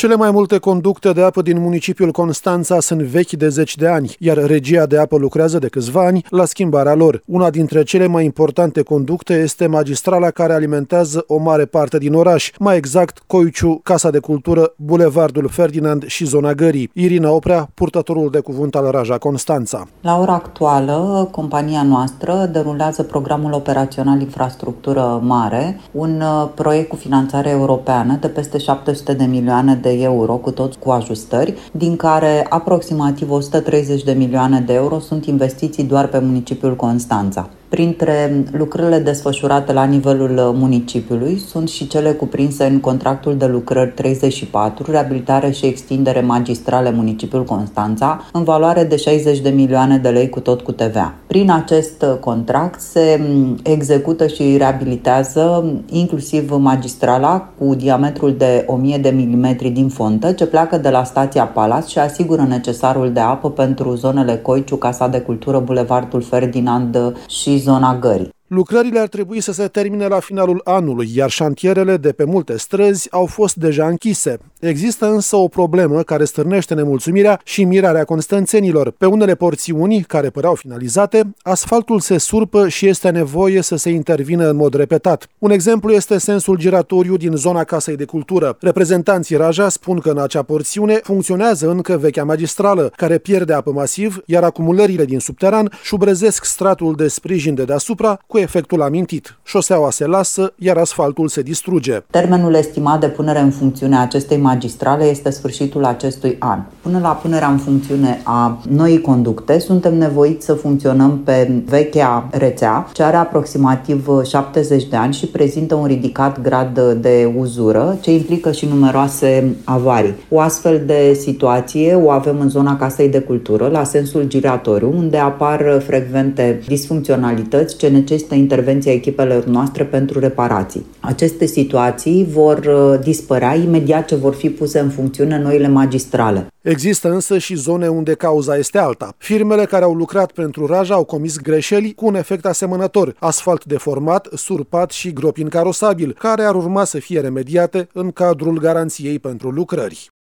Cele mai multe conducte de apă din municipiul Constanța sunt vechi de 10 de ani, iar Regia de Apă lucrează de câțiva ani la schimbarea lor. Una dintre cele mai importante conducte este magistrala care alimentează o mare parte din oraș, mai exact Coiciu, Casa de Cultură, Bulevardul Ferdinand și zona Gării. Irina Oprea, purtătorul de cuvânt al Raja Constanța. La ora actuală, compania noastră derulează programul operațional Infrastructură Mare, un proiect cu finanțare europeană de peste 700 de milioane de euro, cu ajustări, din care aproximativ 130 de milioane de euro sunt investiții doar pe municipiul Constanța. Printre lucrările desfășurate la nivelul municipiului sunt și cele cuprinse în contractul de lucrări 34, reabilitare și extindere magistrale municipiul Constanța, în valoare de 60 de milioane de lei cu TVA. Prin acest contract se execută și reabilitează inclusiv magistrala cu diametrul de 1000 de milimetri din fontă, ce pleacă de la stația Palace și asigură necesarul de apă pentru zonele Coiciu, Casa de Cultură, Bulevardul Ferdinand și zona Gării. Lucrările ar trebui să se termine la finalul anului, iar șantierele de pe multe străzi au fost deja închise. Există însă o problemă care stârnește nemulțumirea și mirarea constanțenilor. Pe unele porțiuni, care păreau finalizate, asfaltul se surpă și este nevoie să se intervină în mod repetat. Un exemplu este sensul giratoriu din zona Casei de Cultură. Reprezentanții Raja spun că în acea porțiune funcționează încă vechea magistrală, care pierde apă masiv, iar acumulările din subteran șubrezesc stratul de sprijin de deasupra, cu efectul amintit. Șoseaua se lasă, iar asfaltul se distruge. Termenul estimat de punere în funcțiune a acestei magistrale este sfârșitul acestui an. Până la punerea în funcțiune a noii conducte, suntem nevoiți să funcționăm pe vechea rețea, ce are aproximativ 70 de ani și prezintă un ridicat grad de uzură, ce implică și numeroase avarii. O astfel de situație o avem în zona Casei de Cultură, la sensul giratoriu, unde apar frecvente disfuncționalități ce necesită intervenția echipelor noastre pentru reparații. Aceste situații vor dispărea imediat ce vor fi puse în funcțiune noile magistrale. Există însă și zone unde cauza este alta. Firmele care au lucrat pentru Raja au comis greșeli cu un efect asemănător: asfalt deformat, surpat și gropi incarosabil, care ar urma să fie remediate în cadrul garanției pentru lucrări.